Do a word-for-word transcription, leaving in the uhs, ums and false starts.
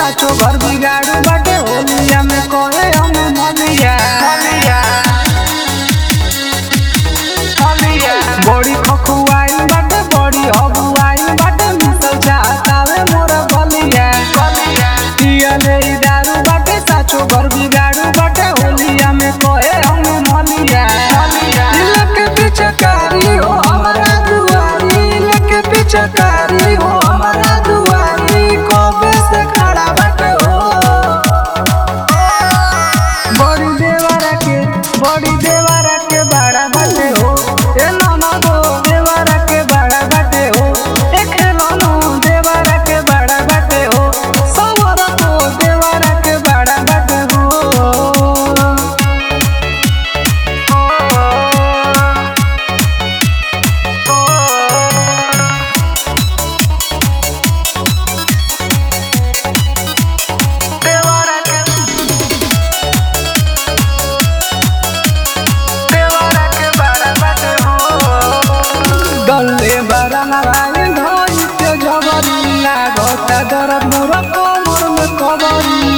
साचो घर बिगाड़ू बाटे होलिया में कोए हम मलिया मलिया मलिया बड़ी खखुआई बाटे बड़ी हबुआई बाटे मिसल चाहतावे मोरा बलिया बलिया पियले दारू बाटे साचो घर बिगाड़ू बाटे होलिया में कोए हम मलिया मलिया लके पीछे कारी हो हमारा दुआरी लके पीछे कारी हो हमारा दुआरी कबे से खड़ा बाटे हो बड़ी देवरा के बड़ी देवरा के बड़ा बाटे हो ए नाना दो देवरा के बड़ा बाटे हो ए खेलानो देवरा के बड़ा बाटे हो सवरा तो देवरा के बड़ा बाटे हो डल्ले बड़ा नारायण धोई के झगड़ी लागता दर्द मोर कमर में कबरी